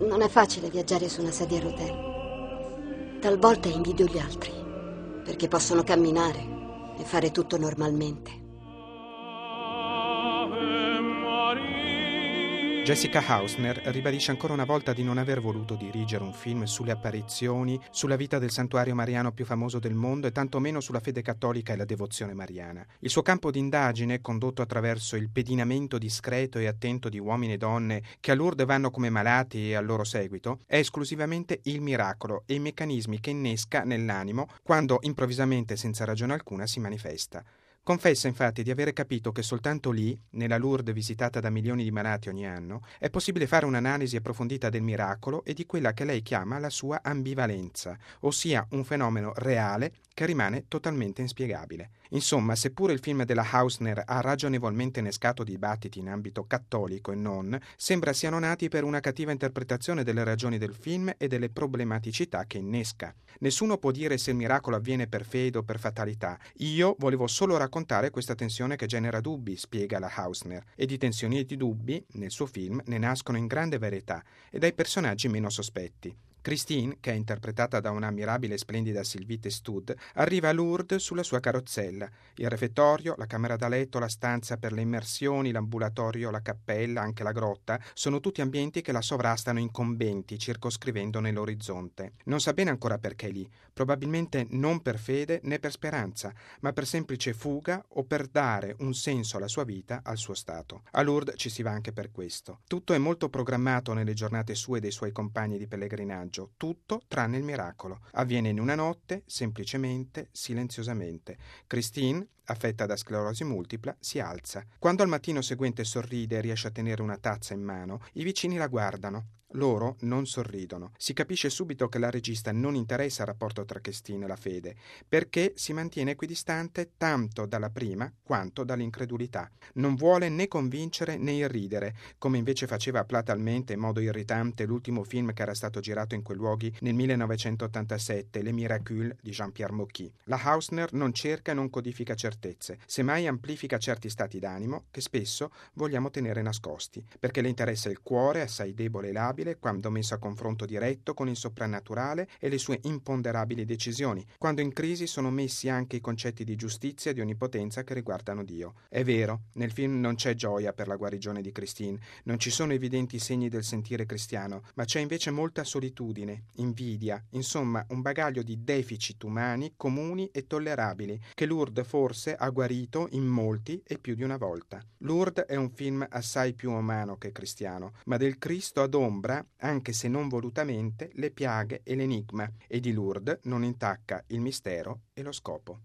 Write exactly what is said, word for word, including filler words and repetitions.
Non è facile viaggiare su una sedia a rotelle. Talvolta invidio gli altri, perché possono camminare e fare tutto normalmente. Jessica Hausner ribadisce ancora una volta di non aver voluto dirigere un film sulle apparizioni, sulla vita del santuario mariano più famoso del mondo e tantomeno sulla fede cattolica e la devozione mariana. Il suo campo d'indagine, condotto attraverso il pedinamento discreto e attento di uomini e donne che a Lourdes vanno come malati e al loro seguito, è esclusivamente il miracolo e i meccanismi che innesca nell'animo quando improvvisamente, senza ragione alcuna, si manifesta. Confessa infatti di avere capito che soltanto lì, nella Lourdes visitata da milioni di malati ogni anno, è possibile fare un'analisi approfondita del miracolo e di quella che lei chiama la sua ambivalenza, ossia un fenomeno reale che rimane totalmente inspiegabile. Insomma, seppure il film della Hausner ha ragionevolmente innescato dibattiti in ambito cattolico e non, sembra siano nati per una cattiva interpretazione delle ragioni del film e delle problematicità che innesca. Nessuno può dire se il miracolo avviene per fede o per fatalità. Io volevo solo raccontare questa tensione che genera dubbi, spiega la Hausner, e di tensioni e di dubbi, nel suo film, ne nascono in grande varietà e dai personaggi meno sospetti. Christine, che è interpretata da una ammirabile e splendida Sylvie Testud, arriva a Lourdes sulla sua carrozzella. Il refettorio, la camera da letto, la stanza per le immersioni, l'ambulatorio, la cappella, anche la grotta, sono tutti ambienti che la sovrastano incombenti, circoscrivendo nell'orizzonte. Non sa bene ancora perché è lì, probabilmente non per fede né per speranza, ma per semplice fuga o per dare un senso alla sua vita, al suo stato. A Lourdes ci si va anche per questo. Tutto è molto programmato nelle giornate sue e dei suoi compagni di pellegrinaggio. Tutto tranne il miracolo. Avviene in una notte, semplicemente, silenziosamente. Christine, affetta da sclerosi multipla, si alza. Quando al mattino seguente sorride e riesce a tenere una tazza in mano, i vicini la guardano. Loro non sorridono. Si capisce subito che la regista non interessa il rapporto tra Christine e la fede, perché si mantiene equidistante tanto dalla prima quanto dall'incredulità. Non vuole né convincere né irridere, come invece faceva platalmente in modo irritante l'ultimo film che era stato girato in quei luoghi nel millenovecentottantasette, Les Miracules di Jean-Pierre Mocky. La Hausner non cerca e non codifica certezze, semmai amplifica certi stati d'animo che spesso vogliamo tenere nascosti, perché le interessa il cuore assai debole e labile quando messo a confronto diretto con il soprannaturale e le sue imponderabili decisioni, quando in crisi sono messi anche i concetti di giustizia e di onnipotenza che riguardano Dio. È vero, nel film non c'è gioia per la guarigione di Christine, non ci sono evidenti segni del sentire cristiano, ma c'è invece molta solitudine, invidia, insomma un bagaglio di deficit umani comuni e tollerabili che Lourdes forse ha guarito in molti e più di una volta. Lourdes è un film assai più umano che cristiano, ma del Cristo ad ombra, anche se non volutamente, le piaghe e l'enigma, e di Lourdes non intacca il mistero e lo scopo.